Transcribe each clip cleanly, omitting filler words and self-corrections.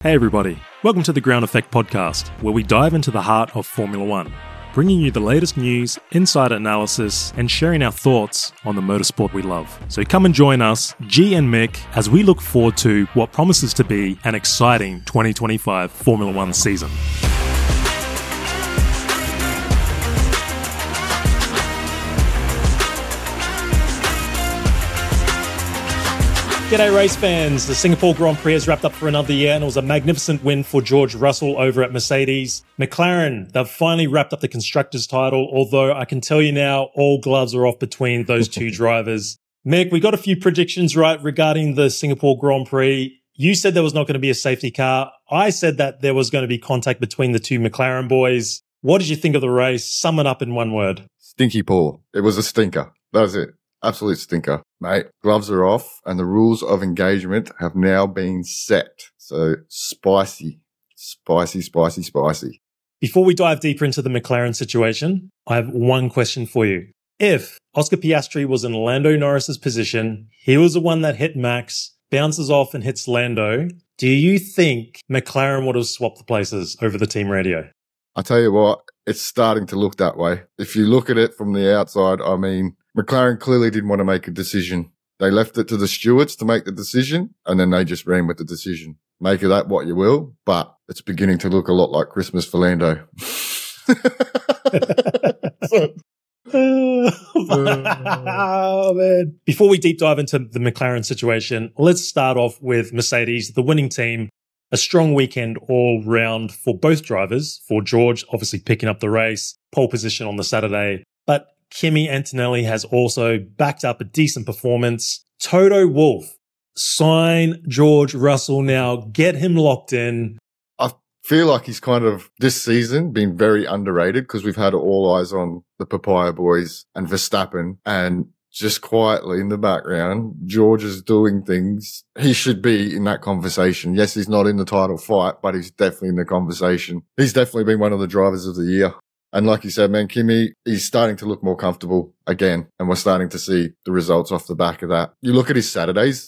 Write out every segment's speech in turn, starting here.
Hey everybody, welcome to the Ground Effect podcast, where we dive into the heart of Formula One, bringing you the latest news, insider analysis, and sharing our thoughts on the motorsport we love. So come and join us, G and Mick, as we look forward to what promises to be an exciting 2025 Formula One season. G'day race fans, the Singapore Grand Prix has wrapped up for another year and it was a magnificent win for George Russell over at Mercedes. McLaren, they've finally wrapped up the Constructors' title, although I can tell you now all gloves are off between those two drivers. Mick, we got a few predictions right regarding the Singapore Grand Prix. You said there was not going to be a safety car. I said that there was going to be contact between the two McLaren boys. What did you think of the race? Sum it up in one word. Stinky Paul. It was a stinker. That was it. Absolute stinker, mate. Gloves are off and the rules of engagement have now been set. So spicy. Before we dive deeper into the McLaren situation, I have one question for you. If Oscar Piastri was in Lando Norris's position, he was the one that hit Max, bounces off and hits Lando, do you think McLaren would have swapped the places over the team radio? I tell you what, it's starting to look that way. If you look at it from the outside, I mean, McLaren clearly didn't want to make a decision. They left it to the stewards to make the decision, and then they just ran with the decision. Make of that what you will, but it's beginning to look a lot like Christmas for Lando. Oh, man. Before we deep dive into the McLaren situation, let's start off with Mercedes, the winning team. A strong weekend all round for both drivers. For George, obviously picking up the race, pole position on the Saturday. But Kimi Antonelli has also backed up a decent performance. Toto Wolff, sign George Russell now. Get him locked in. I feel like he's kind of, this season, been very underrated because we've had all eyes on the Papaya boys and Verstappen, and just quietly in the background, George is doing things. He should be in that conversation. Yes, he's not in the title fight, but he's definitely in the conversation. He's definitely been one of the drivers of the year. And like you said, man, Kimi, he's starting to look more comfortable again. And we're starting to see the results off the back of that. You look at his Saturdays.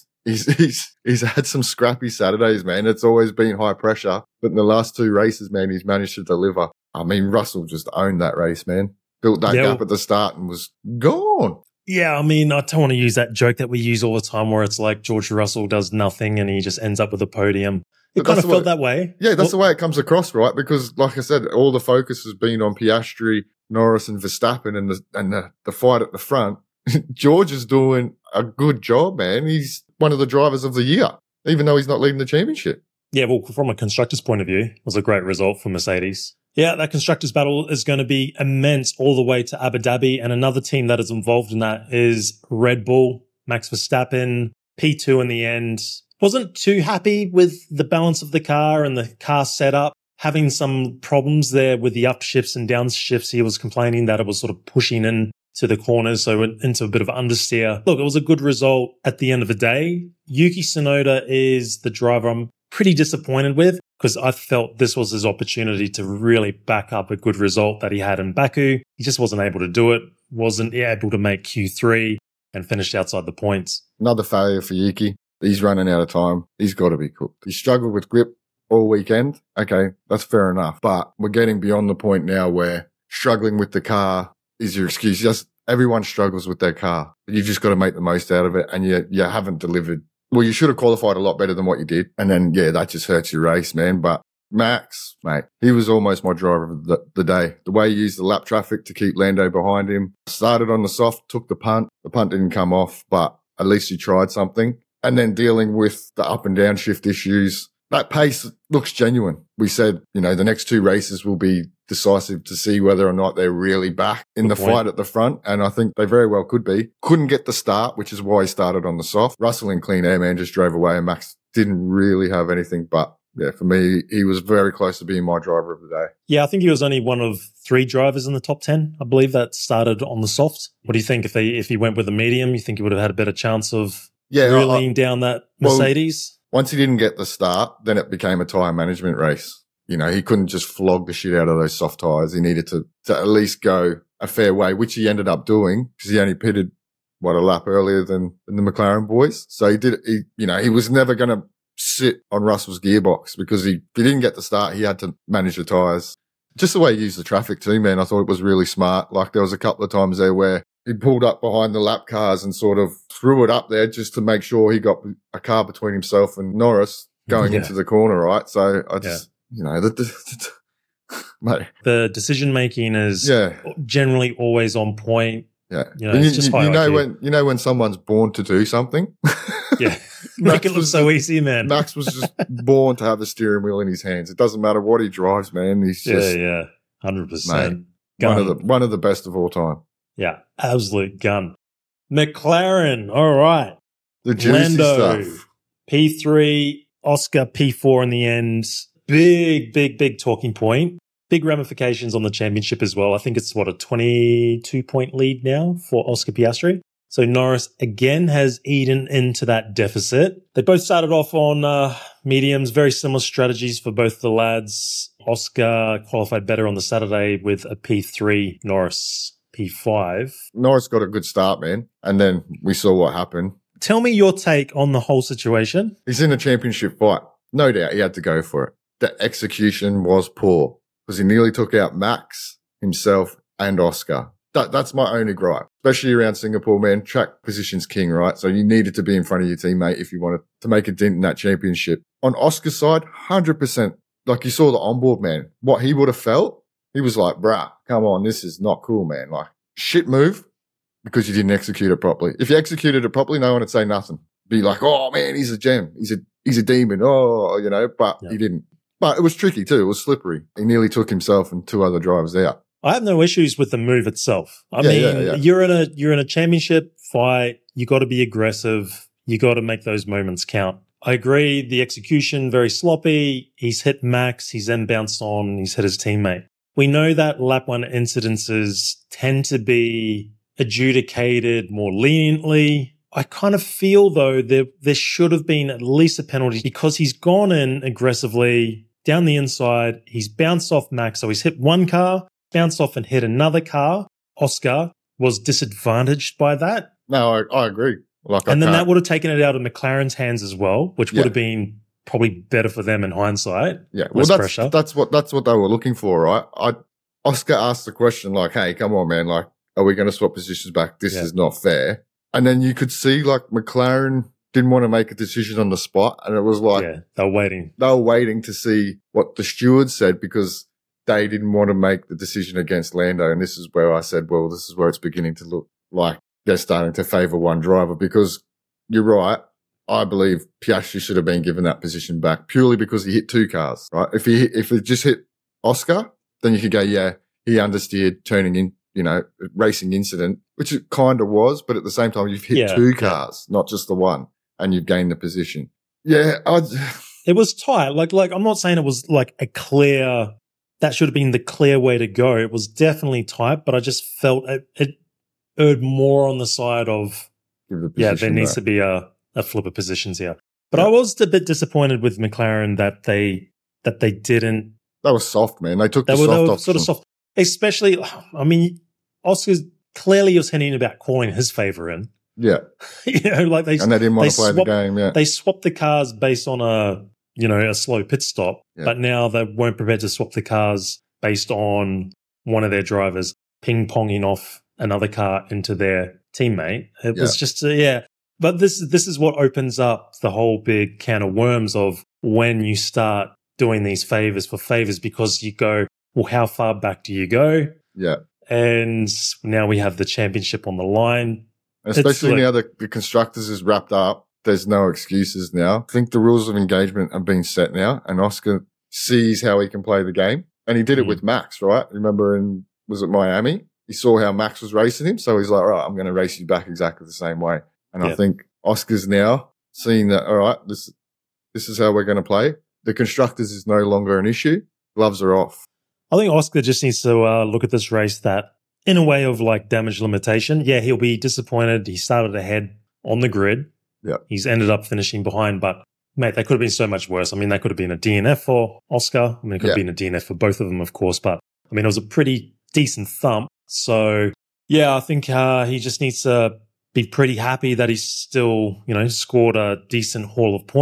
He's had some scrappy Saturdays, man. It's always been high pressure. But in the last two races, man, he's managed to deliver. I mean, Russell just owned that race, man. Built that gap at the start and was gone. Yeah, I mean, I don't want to use that joke that we use all the time where it's like George Russell does nothing and he just ends up with a podium. It kind of felt that way. Yeah, that's the way it comes across, right? Because, like I said, all the focus has been on Piastri, Norris, and Verstappen, and the fight at the front. George is doing a good job, man. He's one of the drivers of the year, even though he's not leading the championship. Yeah, well, from a constructor's point of view, it was a great result for Mercedes. Yeah, that constructors battle is going to be immense all the way to Abu Dhabi, and another team that is involved in that is Red Bull. Max Verstappen, P2 in the end. Wasn't too happy with the balance of the car and the car setup, having some problems there with the upshifts and downshifts. He was complaining that it was sort of pushing in to the corners, so went into a bit of understeer. Look, it was a good result at the end of the day. Yuki Tsunoda is the driver I'm pretty disappointed with because I felt this was his opportunity to really back up a good result that he had in Baku. He just wasn't able to do it, wasn't able to make Q3 and finished outside the points. Another failure for Yuki. He's running out of time. He's got to be cooked. He struggled with grip all weekend. Okay, that's fair enough. But we're getting beyond the point now where struggling with the car is your excuse. Just everyone struggles with their car. You've just got to make the most out of it. And you haven't delivered. Well, you should have qualified a lot better than what you did. And then, yeah, that just hurts your race, man. But Max, mate, he was almost my driver of the day. The way he used the lap traffic to keep Lando behind him. Started on the soft, took the punt. The punt didn't come off, but at least he tried something. And then dealing with the up and down shift issues. That pace looks genuine. We said, the next two races will be decisive to see whether or not they're really back in the fight at the front. And I think they very well could be. Couldn't get the start, which is why he started on the soft. Russell in clean air, man, just drove away and Max didn't really have anything. But yeah, for me, he was very close to being my driver of the day. Yeah, I think he was only one of three drivers in the top 10, I believe, that started on the soft. What do you think if he went with a medium? You think he would have had a better chance of reeling down that Mercedes? Well, once he didn't get the start, then it became a tyre management race. He couldn't just flog the shit out of those soft tyres. He needed to at least go a fair way, which he ended up doing because he only pitted, a lap earlier than the McLaren boys. So he was never going to sit on Russell's gearbox because if he didn't get the start, he had to manage the tyres. Just the way he used the traffic too, man, I thought it was really smart. Like there was a couple of times there where he pulled up behind the lap cars and sort of threw it up there just to make sure he got a car between himself and Norris going into the corner, right? So I just, mate. The decision making is generally always on point. Yeah, it's just when someone's born to do something. Yeah, make it look so easy, man. Max was just born to have the steering wheel in his hands. It doesn't matter what he drives, man. He's just 100%. One of the best of all time. Yeah, absolute gun. McLaren, all right. The juicy stuff. P3, Oscar P4 in the end. Big talking point. Big ramifications on the championship as well. I think it's a 22-point lead now for Oscar Piastri. So Norris again has eaten into that deficit. They both started off on mediums, very similar strategies for both the lads. Oscar qualified better on the Saturday with a P3, Norris P5. Norris got a good start, man. And then we saw what happened. Tell me your take on the whole situation. He's in a championship fight. No doubt he had to go for it. The execution was poor because he nearly took out Max, himself, and Oscar. That's my only gripe, especially around Singapore, man. Track position's king, right? So you needed to be in front of your teammate if you wanted to make a dent in that championship. On Oscar's side, 100%. Like you saw the onboard, man. What he would have felt, he was like, bruh, come on, this is not cool, man. Like, shit move because you didn't execute it properly. If you executed it properly, no one would say nothing. Be like, oh, man, he's a gem. He's a demon. Oh, but he didn't. But it was tricky too. It was slippery. He nearly took himself and two other drivers out. I have no issues with the move itself. I mean, you're in a championship fight. You got to be aggressive. You got to make those moments count. I agree. The execution very sloppy. He's hit Max. He's then bounced on. He's hit his teammate. We know that lap one incidences tend to be adjudicated more leniently. I kind of feel though there should have been at least a penalty because he's gone in aggressively down the inside. He's bounced off Max, so he's hit one car, bounced off and hit another car. Oscar was disadvantaged by that. No, I agree. And then that would have taken it out of McLaren's hands as well, which would have been probably better for them in hindsight. Yeah, well, that's what they were looking for, right? Oscar asked the question like, "Hey, come on, man! Like, are we going to swap positions back? This is not fair." And then you could see like McLaren didn't want to make a decision on the spot, and it was like they were waiting. They were waiting to see what the steward said because they didn't want to make the decision against Lando. And this is where I said, well, this is where it's beginning to look like they're starting to favour one driver because you're right. I believe Piastri should have been given that position back purely because he hit two cars, right? If it just hit Oscar, then you could go, yeah, he understeered turning in, racing incident, which it kind of was, but at the same time, you've hit two cars, not just the one, and you've gained the position. Yeah. It was tight. Like, I'm not saying it was like a clear, that should have been the clear way to go. It was definitely tight, but I just felt it erred more on the side of, there needs to be a flip of positions here. But I was a bit disappointed with McLaren that they didn't. That was soft, man. They took the soft option. Sort of soft. Especially, I mean, Oscar's clearly was hinting about calling his favour in. Yeah. they didn't want to play the game, yeah. They swapped the cars based on a slow pit stop, but now they weren't prepared to swap the cars based on one of their drivers ping-ponging off another car into their teammate. It was just, But this is what opens up the whole big can of worms of when you start doing these favors for favors because you go, well, how far back do you go? Yeah. And now we have the championship on the line. Especially now the constructors is wrapped up. There's no excuses now. I think the rules of engagement have been set now and Oscar sees how he can play the game. And he did it with Max, right? Remember was it Miami? He saw how Max was racing him. So he's like, all right, I'm going to race you back exactly the same way. And I think Oscar's now seeing that, all right, this is how we're going to play. The constructors is no longer an issue. Gloves are off. I think Oscar just needs to look at this race that in a way of like damage limitation. Yeah, he'll be disappointed. He started ahead on the grid. Yeah. He's ended up finishing behind, but mate, that could have been so much worse. I mean, that could have been a DNF for Oscar. I mean, it could have been a DNF for both of them, of course, but I mean, it was a pretty decent thump. So yeah, I think he just needs to be pretty happy that he's still, scored a decent haul of points.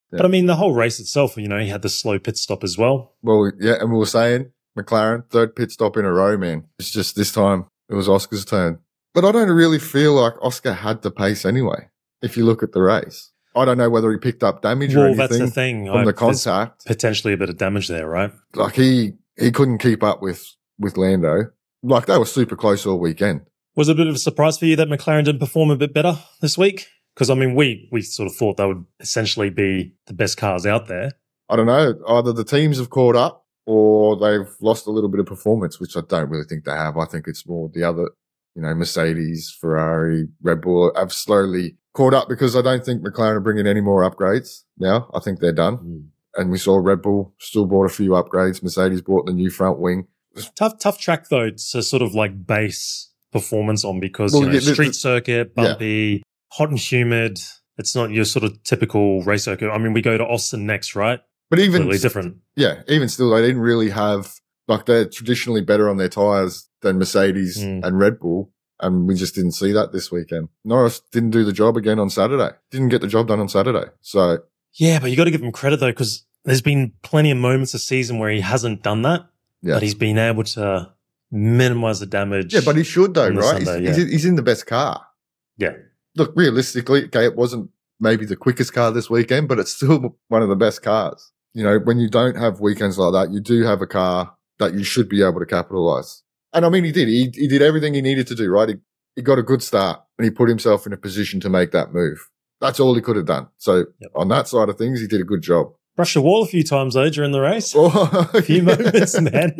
But I mean, the whole race itself, he had the slow pit stop as well. Well, yeah, and we were saying McLaren, third pit stop in a row, man. It's just this time it was Oscar's turn. But I don't really feel like Oscar had the pace anyway, if you look at the race. I don't know whether he picked up damage or anything that's the thing. from the contact. Potentially a bit of damage there, right? Like he couldn't keep up with Lando. Like they were super close all weekend. Was it a bit of a surprise for you that McLaren didn't perform a bit better this week? Because, I mean, we sort of thought they would essentially be the best cars out there. I don't know. Either the teams have caught up or they've lost a little bit of performance, which I don't really think they have. I think it's more the other, Mercedes, Ferrari, Red Bull have slowly caught up because I don't think McLaren are bringing any more upgrades now. I think they're done. And we saw Red Bull still bought a few upgrades. Mercedes bought the new front wing. Tough track, though, to sort of like base performance on because, street circuit, bumpy, hot and humid. It's not your sort of typical race circuit. I mean, we go to Austin next, right? But even completely different. Yeah, even still, they didn't really have they're traditionally better on their tires than Mercedes and Red Bull, and we just didn't see that this weekend. Norris didn't do the job again on Saturday. Didn't get the job done on Saturday. So yeah, but you got to give him credit though, because there's been plenty of moments this season where he hasn't done that, but he's been able to minimize the damage. Yeah, but he should though, right? He's in the best car. Yeah. Look, realistically, okay, it wasn't maybe the quickest car this weekend, but it's still one of the best cars. When you don't have weekends like that, you do have a car that you should be able to capitalize. And I mean, he did. He did everything he needed to do, right? He got a good start and he put himself in a position to make that move. That's all he could have done. So on that side of things, he did a good job. Brushed the wall a few times though during the race. A few moments, man.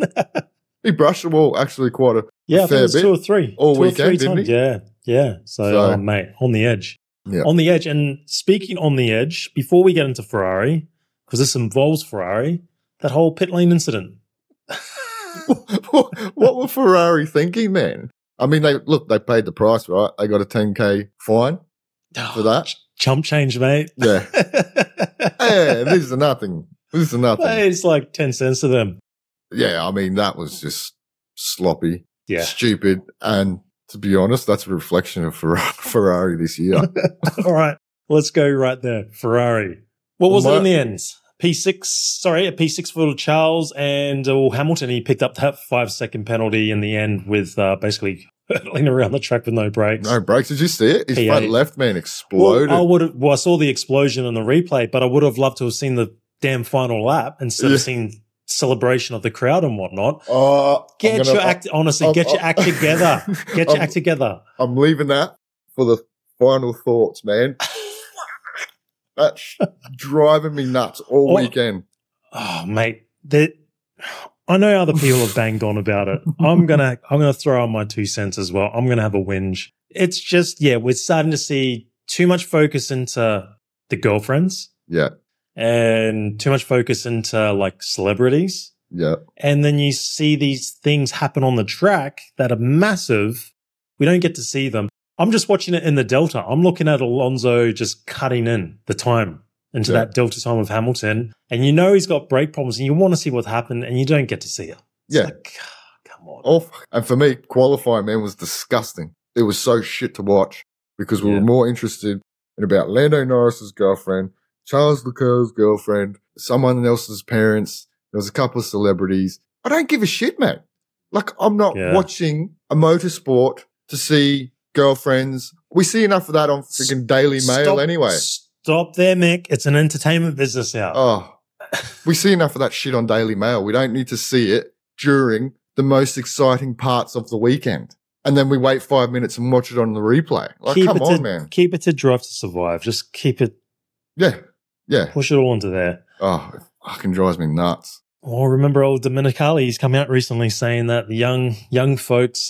He brushed the wall actually quite a fair bit. 2 or 3. All 2 weekend, or 3 didn't times. he? Yeah. So, mate, on the edge. Yeah. On the edge. And speaking on the edge, before we get into Ferrari, because this involves Ferrari, that whole pit lane incident. What were Ferrari thinking, man? I mean, they paid the price, right? They got a 10K fine for that. Chump change, mate. Yeah. Yeah, this is nothing. It's like 10 cents to them. Yeah, I mean, that was just sloppy, stupid, and to be honest, that's a reflection of Ferrari this year. All right, let's go right there. Ferrari. What was it in the end? A P6 for Charles and Hamilton. He picked up that 5-second penalty in the end with basically hurtling around the track with no brakes. No brakes. Did you see it? His P8. front left, man, exploded. I saw the explosion in the replay, but I would have loved to have seen the damn final lap instead of seeing celebration of the crowd and whatnot. Get your act together. Get your act together. I'm leaving that for the final thoughts, man. That's driving me nuts all weekend. Oh, mate. I know other people have banged on about it. I'm gonna throw on my 2 cents as well. I'm gonna have a whinge. It's just, we're starting to see too much focus into the girlfriends. Yeah. And too much focus into like celebrities. Yeah. And then you see these things happen on the track that are massive. We don't get to see them. I'm just watching it in the Delta. I'm looking at Alonso just cutting in the time into that Delta time of Hamilton. And he's got brake problems and you want to see what's happened and you don't get to see it. It's like, come on. And for me, qualifying, man, was disgusting. It was so shit to watch because we were more interested in about Lando Norris's girlfriend, Charles Leclerc's girlfriend, someone else's parents. There was a couple of celebrities. I don't give a shit, man. Like, I'm not watching a motorsport to see girlfriends. We see enough of that on freaking Daily Mail anyway. Stop there, Mick. It's an entertainment business now. Oh, we see enough of that shit on Daily Mail. We don't need to see it during the most exciting parts of the weekend. And then we wait 5 minutes and watch it on the replay. Like, come on, man. Keep it to Drive to Survive. Just keep it. Yeah. Push it all into there. Oh, it fucking drives me nuts. Well, remember old Dominicali? He's come out recently saying that the young folks,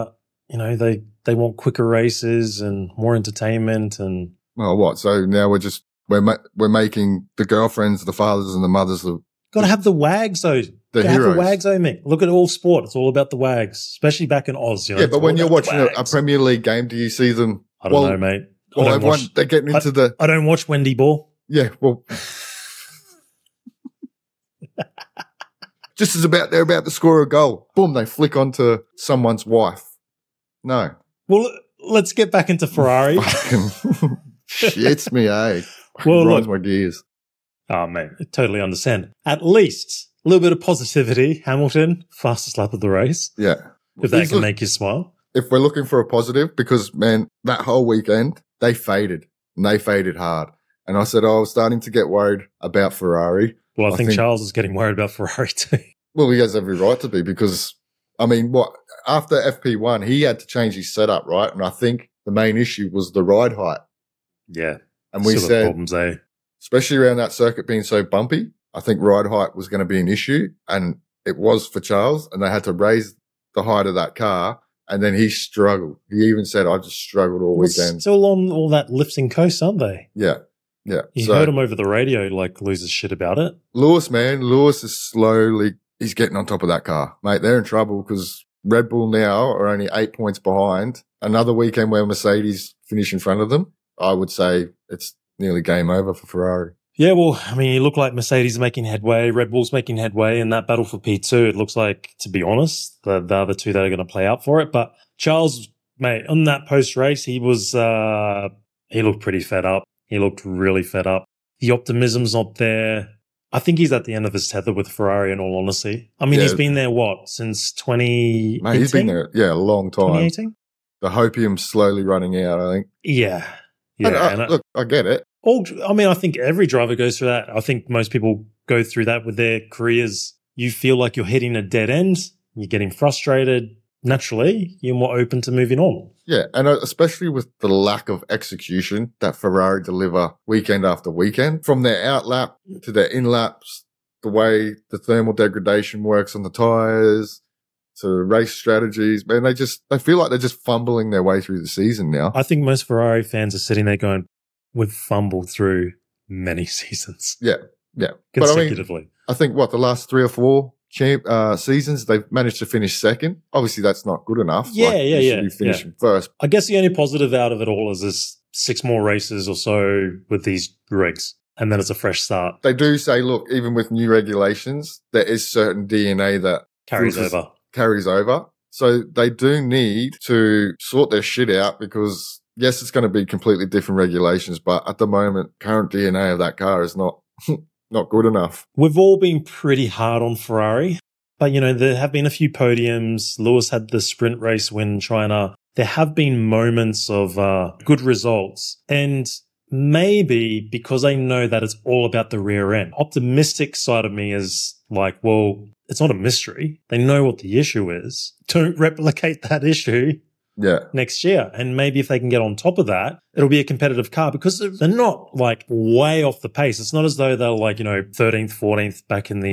they want quicker races and more entertainment and. Well, what? So now we're making the girlfriends, the fathers, and the mothers. Got to have the wags though. The heroes. Have the wags though, Mick. Look at all sport. It's all about the wags, especially back in Oz. Yeah, but when you're watching a Premier League game, do you see them? I don't know, mate. They're getting into the. I don't watch Wendy Ball. Yeah, well, just as they're about to score a goal, boom, they flick onto someone's wife. No. Well, let's get back into Ferrari. Fucking shits me, eh? Well, grinds my gears. Oh, mate, I totally understand. At least a little bit of positivity. Hamilton, fastest lap of the race. Yeah. If that can make you smile. If we're looking for a positive, because, man, that whole weekend, they faded, and they faded hard. And I said, I was starting to get worried about Ferrari. Well, I think Charles is getting worried about Ferrari too. Well, he has every right to be because, I mean, after FP1, he had to change his setup, right? And I think the main issue was the ride height. Yeah. And we said, problems, eh? Especially around that circuit being so bumpy, I think ride height was going to be an issue. And it was for Charles. And they had to raise the height of that car. And then he struggled. He even said, I just struggled all weekend. Still on all that lifting coast, aren't they? Yeah. Yeah. You heard him over the radio, like, lose his shit about it. Lewis is he's getting on top of that car. Mate, they're in trouble because Red Bull now are only 8 points behind. Another weekend where Mercedes finish in front of them, I would say it's nearly game over for Ferrari. Yeah, well, I mean, you look like Mercedes making headway, Red Bull's making headway in that battle for P2. It looks like, to be honest, the other two that are going to play out for it. But Charles, mate, on that post-race, he looked pretty fed up. He looked really fed up. The optimism's not there. I think he's at the end of his tether with Ferrari, in all honesty. I mean, he's been there, since 2018? Mate, he's been there, a long time. 2018? The hopium's slowly running out, I think. Yeah. Look, I get it. I think every driver goes through that. I think most people go through that with their careers. You feel like you're hitting a dead end. You're getting frustrated. Naturally, you're more open to moving on. Yeah, and especially with the lack of execution that Ferrari deliver weekend after weekend, from their out lap to their in laps, the way the thermal degradation works on the tyres, to race strategies, man, they feel like they're just fumbling their way through the season now. I think most Ferrari fans are sitting there going, we've fumbled through many seasons. Yeah. Consecutively. But I think the last 3 or 4 seasons, they've managed to finish second. Obviously, that's not good enough. Yeah. Should be finishing first. I guess the only positive out of it all is there's 6 more races or so with these regs, and then it's a fresh start. They do say, look, even with new regulations, there is certain DNA that carries over. So they do need to sort their shit out because, yes, it's going to be completely different regulations, but at the moment, current DNA of that car is not good enough. We've all been pretty hard on Ferrari, but, there have been a few podiums. Lewis had the sprint race win in China. There have been moments of good results. And maybe because I know that it's all about the rear end, optimistic side of me is like, well, it's not a mystery. They know what the issue is. Don't replicate that issue next year. And maybe if they can get on top of that, it'll be a competitive car because they're not like way off the pace. It's not as though they're like, 13th, 14th back in the,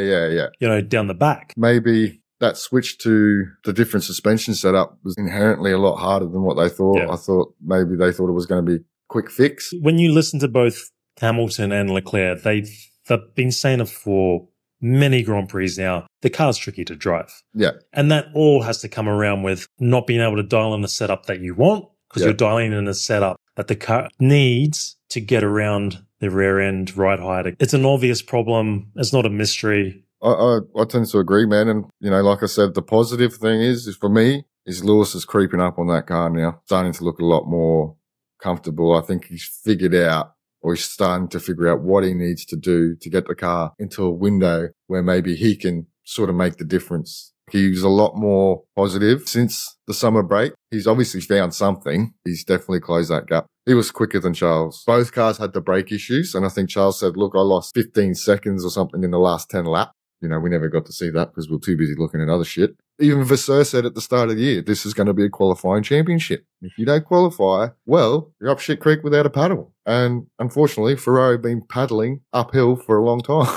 down the back. Maybe that switch to the different suspension setup was inherently a lot harder than what they thought. Yeah. I thought maybe they thought it was going to be a quick fix. When you listen to both Hamilton and Leclerc, they've been saying it for many Grand Prix now, the car's tricky to drive. Yeah. And that all has to come around with not being able to dial in the setup that you want because you're dialing in a setup that the car needs to get around the rear end ride height. It's an obvious problem. It's not a mystery. I tend to agree, man. And, like I said, the positive thing is for me, is Lewis is creeping up on that car now, starting to look a lot more comfortable. I think he's figured out, or he's starting to figure out what he needs to do to get the car into a window where maybe he can sort of make the difference. He's a lot more positive since the summer break. He's obviously found something. He's definitely closed that gap. He was quicker than Charles. Both cars had the brake issues, and I think Charles said, look, I lost 15 seconds or something in the last 10 laps. We never got to see that because we were too busy looking at other shit. Even Vasseur said at the start of the year, this is going to be a qualifying championship. If you don't qualify, well, you're up shit creek without a paddle. And unfortunately, Ferrari have been paddling uphill for a long time.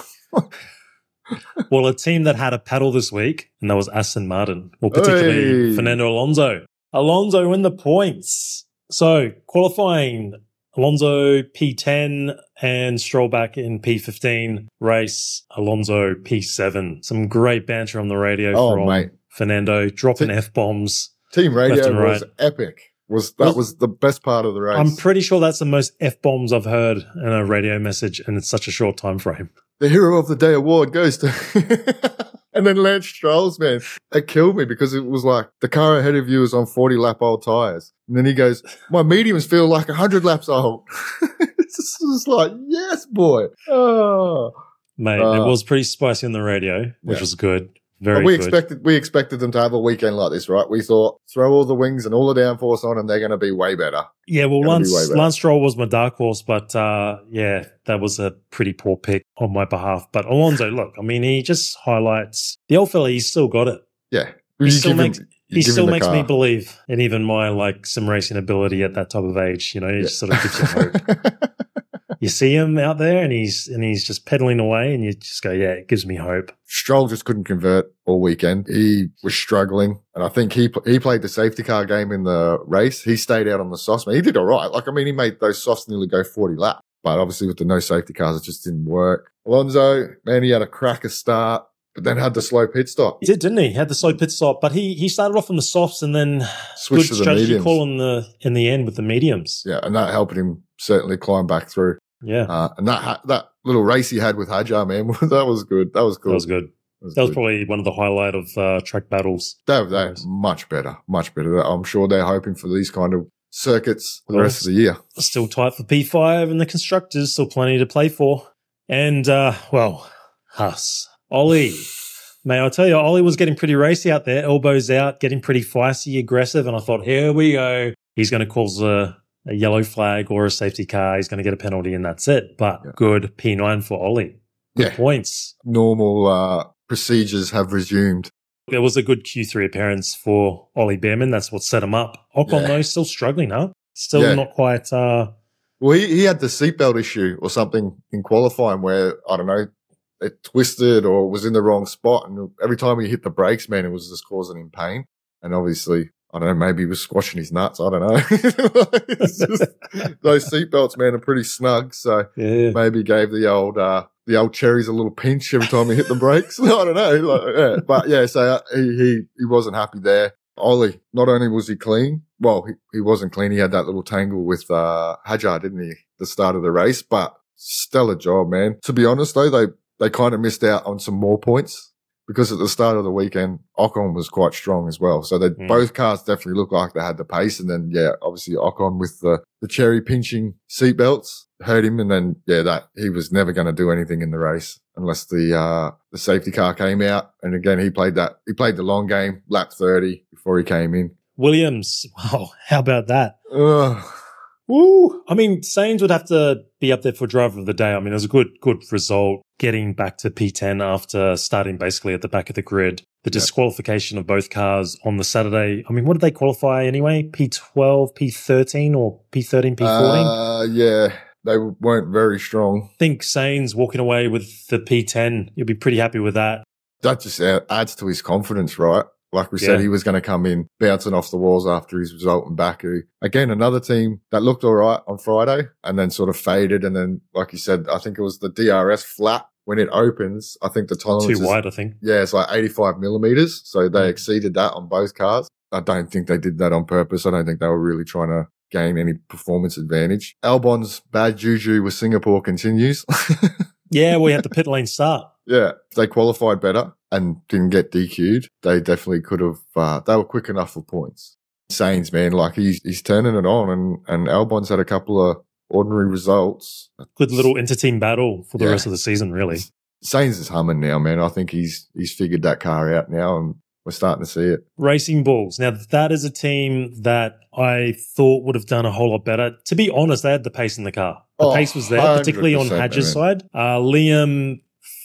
Well, a team that had a paddle this week, and that was Aston Martin, or particularly Fernando Alonso. Alonso in the points. So qualifying, Alonso P10 and Stroll back in P15 race. Alonso P7. Some great banter on the radio from Fernando, dropping F-bombs. Team radio was epic. That was the best part of the race. I'm pretty sure that's the most F-bombs I've heard in a radio message in such a short time frame. The Hero of the Day award goes to... And then Lance Strolls, man, it killed me because it was like the car ahead of you is on 40 lap old tires. And then he goes, my mediums feel like 100 laps old. It's just like, yes, boy. Oh. Mate, it was pretty spicy on the radio, which was good. Very good. We expected them to have a weekend like this, right? We thought, throw all the wings and all the downforce on and they're going to be way better. Yeah, well, Lance Stroll was my dark horse, but that was a pretty poor pick on my behalf. But Alonso, look, I mean, he just highlights the old fella, he's still got it. Yeah. He still makes me believe in even my sim racing ability at that type of age. You know, it just sort of gives you hope. You see him out there and he's just pedaling away and you just go, yeah, it gives me hope. Stroll just couldn't convert all weekend. He was struggling. And I think he played the safety car game in the race. He stayed out on the softs. Man, he did all right. He made those softs nearly go 40 laps. But obviously with the no safety cars, it just didn't work. Alonso, man, he had a cracker start, but then had the slow pit stop. He did, didn't he? He had the slow pit stop, but he started off on the softs and then switched to the mediums. Good strategy call in the end with the mediums. Yeah, and that helped him certainly climb back through. Yeah. And that little race he had with Hadjar, man, that was good. That was cool. That was good. That was probably one of the highlight of track battles. That much better. I'm sure they're hoping for these kind of circuits for the rest of the year. Still tight for P5 and the constructors, still plenty to play for. And, Haas. Ollie. May I tell you, Ollie was getting pretty racy out there, elbows out, getting pretty feisty, aggressive, and I thought, here we go. He's going to cause a yellow flag or a safety car. He's going to get a penalty and that's it. But good P9 for Ollie. Good points. Normal procedures have resumed. There was a good Q3 appearance for Ollie Behrman. That's what set him up. Ocon, though, still struggling, huh? Still not quite... Well, he had the seatbelt issue or something in qualifying where, I don't know, it twisted or was in the wrong spot. And every time he hit the brakes, man, it was just causing him pain. And obviously... I don't know, maybe he was squashing his nuts. I don't know. It's just, those seatbelts, man, are pretty snug. So maybe gave the old cherries a little pinch every time he hit the brakes. I don't know. But so he wasn't happy there. Ollie, not only was he clean, well, he wasn't clean. He had that little tangle with Hadjar, didn't he, the start of the race? But stellar job, man. To be honest, though, they kind of missed out on some more points. Because at the start of the weekend, Ocon was quite strong as well. So both cars definitely looked like they had the pace. And then, obviously Ocon with the cherry pinching seatbelts hurt him. And then, that he was never going to do anything in the race unless the safety car came out. And again, he played the long game, lap 30 before he came in. Williams. Wow. How about that? Woo! I mean, Sainz would have to be up there for driver of the day. I mean, it was a good result getting back to P10 after starting basically at the back of the grid. The disqualification of both cars on the Saturday. I mean, what did they qualify anyway? P12, P13 or P13, P14? They weren't very strong. I think Sainz walking away with the P10, you'll be pretty happy with that. That just adds to his confidence, right? Like we said, he was going to come in bouncing off the walls after his result in Baku. Again, another team that looked all right on Friday and then sort of faded. And then, like you said, I think it was the DRS flat. When it opens, I think the tolerance too wide, I think. Yeah, it's like 85 millimeters. So they exceeded that on both cars. I don't think they did that on purpose. I don't think they were really trying to gain any performance advantage. Albon's bad juju with Singapore continues. Yeah, we had the pit lane start. Yeah, if they qualified better and didn't get DQ'd, they definitely could have, they were quick enough for points. Sainz, man, like he's turning it on and Albon's had a couple of ordinary results. Good little inter-team battle for the rest of the season, really. Sainz is humming now, man. I think he's figured that car out now and we're starting to see it. Racing Bulls. Now, that is a team that I thought would have done a whole lot better. To be honest, they had the pace in the car. The pace was there, particularly on Hadjar's side. Liam,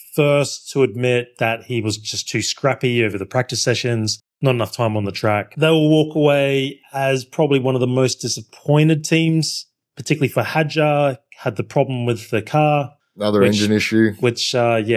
first to admit that he was just too scrappy over the practice sessions, not enough time on the track. They will walk away as probably one of the most disappointed teams, particularly for Hadjar, had the problem with the car. Another engine issue. Which,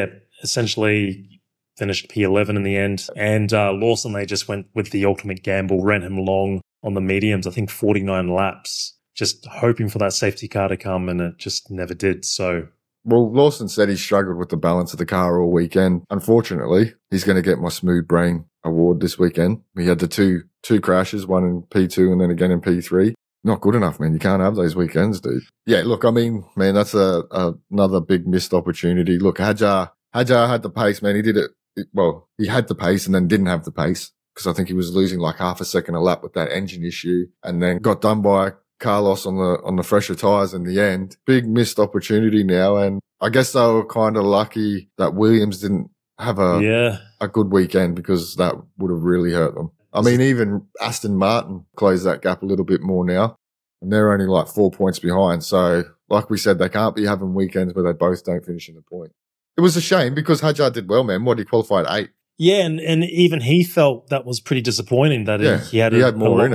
essentially finished P11 in the end. And Lawson, they just went with the ultimate gamble, ran him long on the mediums, I think 49 laps, just hoping for that safety car to come, and it just never did. So, well, Lawson said he struggled with the balance of the car all weekend. Unfortunately, he's going to get my Smooth Brain award this weekend. He had the two crashes, one in P2 and then again in P3. Not good enough, man. You can't have those weekends, dude. Yeah, look, I mean, man, that's another big missed opportunity. Look, Hadjar had the pace, man. He did it he had the pace and then didn't have the pace because I think he was losing like half a second a lap with that engine issue and then got done by Carlos on the fresher tyres in the end. Big missed opportunity now. And I guess they were kind of lucky that Williams didn't have a good weekend because that would have really hurt them. I mean, even Aston Martin closed that gap a little bit more now, and they're only like 4 points behind. So, like we said, they can't be having weekends where they both don't finish in the point. It was a shame because Hadjar did well, man. He qualified 8th. Yeah, and even he felt that was pretty disappointing that he had a lot more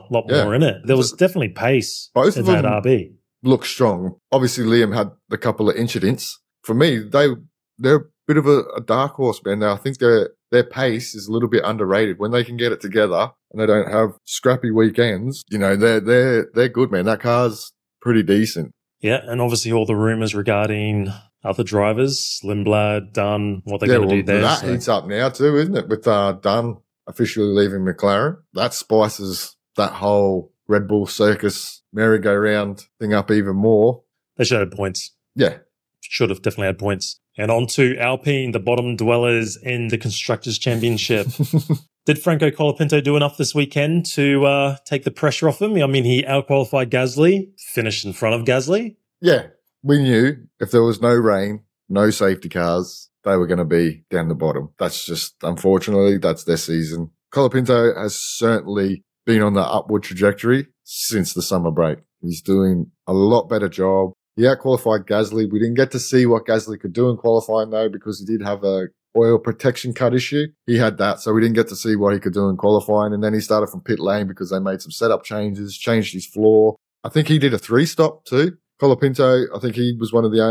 in it. There was definitely pace both in of them that RB. Look strong. Obviously, Liam had a couple of incidents. For me, they're a bit of a dark horse, man. Now, I think their pace is a little bit underrated. When they can get it together and they don't have scrappy weekends, they're good, man. That car's pretty decent. Yeah, and obviously all the rumours regarding other drivers, Lindblad, Dunn, what they're going to do there. That heats up now too, isn't it? With Dunn officially leaving McLaren. That spices that whole Red Bull circus merry-go-round thing up even more. They should have points. Yeah. Should have definitely had points. And on to Alpine, the bottom dwellers in the Constructors' Championship. Did Franco Colapinto do enough this weekend to take the pressure off him? I mean, he outqualified Gasly, finished in front of Gasly. Yeah, we knew if there was no rain, no safety cars, they were going to be down the bottom. That's just, unfortunately, that's their season. Colapinto has certainly been on the upward trajectory since the summer break. He's doing a lot better job. He outqualified Gasly. We didn't get to see what Gasly could do in qualifying, though, because he did have a oil protection cut issue. He had that, so we didn't get to see what he could do in qualifying. And then he started from pit lane because they made some setup changes, changed his floor. I think he did a 3-stop too. Colapinto, I think he was one of the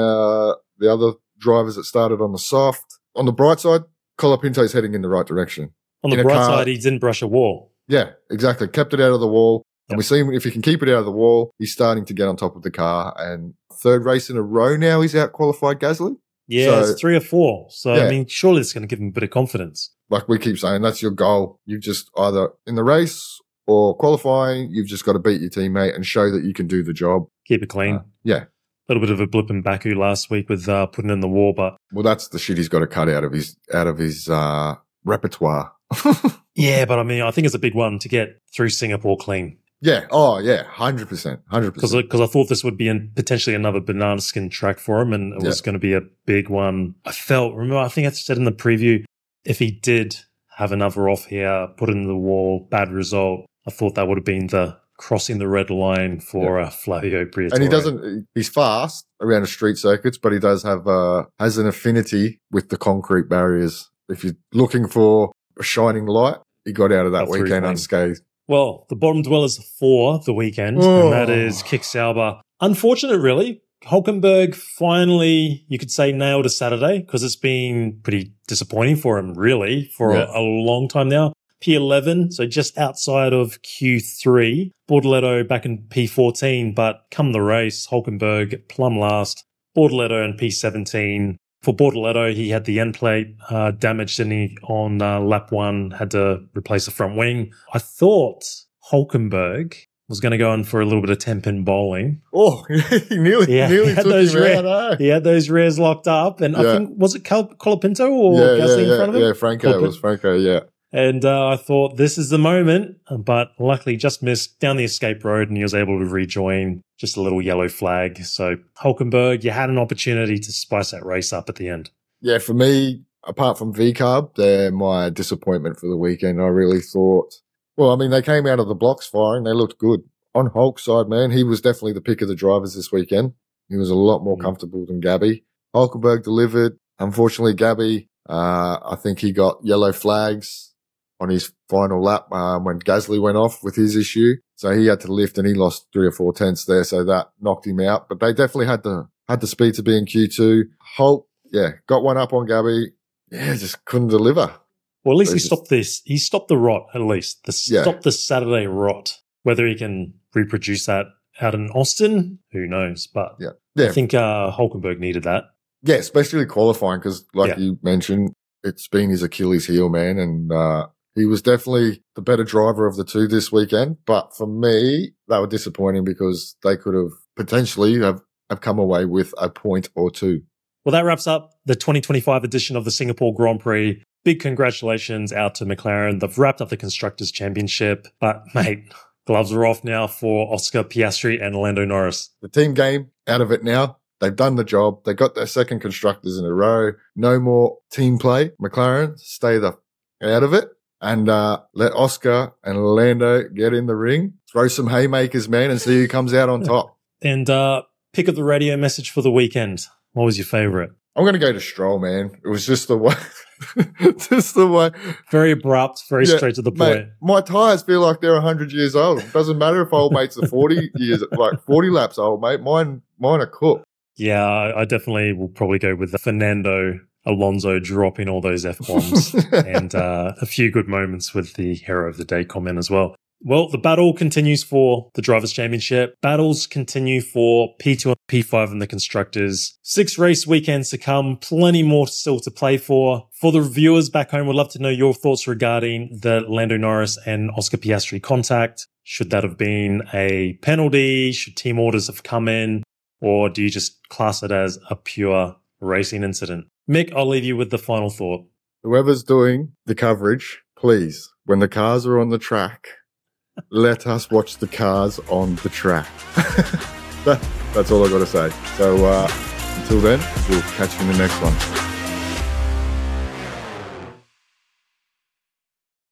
other drivers that started on the soft. On the bright side, Colapinto's heading in the right direction. On the bright side, he didn't brush a wall. Yeah, exactly. Kept it out of the wall. And we see if he can keep it out of the wall, he's starting to get on top of the car. And 3rd race in a row now, he's out-qualified Gasly. Yeah, so, it's 3 or 4. So, I mean, surely it's going to give him a bit of confidence. Like we keep saying, that's your goal. You've just either in the race or qualifying, you've just got to beat your teammate and show that you can do the job. Keep it clean. Yeah. A little bit of a blip in Baku last week with putting in the wall, but... Well, that's the shit he's got to cut out of his repertoire. Yeah, but I mean, I think it's a big one to get through Singapore clean. Yeah. Oh, yeah. 100%. 100%. Because I thought this would be potentially another banana skin track for him, and it was going to be a big one. I think I said in the preview, if he did have another off here, put it in the wall, bad result, I thought that would have been the crossing the red line for Flavio Briatore. And he's fast around the street circuits, but he does has an affinity with the concrete barriers. If you're looking for a shining light, he got out of that weekend unscathed. Well, the bottom dwellers for the weekend, and that is Kick Sauber. Unfortunate, really. Hulkenberg finally, you could say, nailed a Saturday because it's been pretty disappointing for him, really, for a long time now. P11, so just outside of Q3. Bortoleto back in P14, but come the race, Hulkenberg plumb last. Bortoleto in P17. For Bortoleto, he had the end plate damaged, didn't he, on lap 1, had to replace the front wing. I thought Hulkenberg was going to go in for a little bit of 10-pin bowling. Oh, he nearly took him out. He had those rears locked up, and I think, was it Colapinto or Gasly in front of him? Yeah, Franco. It was Franco, yeah. And I thought, this is the moment, but luckily just missed down the escape road and he was able to rejoin, just a little yellow flag. So Hulkenberg, you had an opportunity to spice that race up at the end. Yeah, for me, apart from VCARB, they're my disappointment for the weekend. I really thought, well, I mean, they came out of the blocks firing. They looked good. On Hulk's side, man, he was definitely the pick of the drivers this weekend. He was a lot more comfortable than Gabby. Hulkenberg delivered. Unfortunately, Gabby, I think he got yellow flags on his final lap when Gasly went off with his issue. So he had to lift and he lost 3 or 4 tenths there. So that knocked him out. But they definitely had the speed to be in Q2. Hulk, got one up on Gabby. Yeah, just couldn't deliver. Well, at least stopped this. He stopped the rot, at least. Stopped the Saturday rot. Whether he can reproduce that out in Austin, who knows? But I think Hulkenberg needed that. Yeah, especially qualifying because, like you mentioned, it's been his Achilles heel, man. And he was definitely the better driver of the two this weekend. But for me, they were disappointing because they could have potentially have come away with a point or two. Well, that wraps up the 2025 edition of the Singapore Grand Prix. big congratulations out to McLaren. They've wrapped up the Constructors' Championship. But, mate, gloves are off now for Oscar Piastri and Lando Norris. The team game, out of it now. They've done the job. They got their second Constructors in a row. No more team play. McLaren, stay out of it. And let Oscar and Lando get in the ring. Throw some haymakers, man, and see who comes out on top. And pick up the radio message for the weekend. What was your favourite? I'm going to go to Stroll, man. It was just the way. Just the way. Very abrupt, very straight to the point. Mate, my tyres feel like they're 100 years old. It doesn't matter if old mates are 40 years, like 40 laps old, mate. Mine are cooked. Yeah, I definitely will probably go with the Fernando Alonso dropping all those F-bombs and a few good moments with the Hero of the Day comment as well. Well, the battle continues for the Drivers' Championship. Battles continue for P2 and P5 and the Constructors. 6 race weekends to come. Plenty more still to play for. For the viewers back home, we'd love to know your thoughts regarding the Lando Norris and Oscar Piastri contact. Should that have been a penalty? Should team orders have come in? Or do you just class it as a pure racing incident? Mick, I'll leave you with the final thought. Whoever's doing the coverage, please, when the cars are on the track, let us watch the cars on the track. That's all I got to say. So until then, we'll catch you in the next one.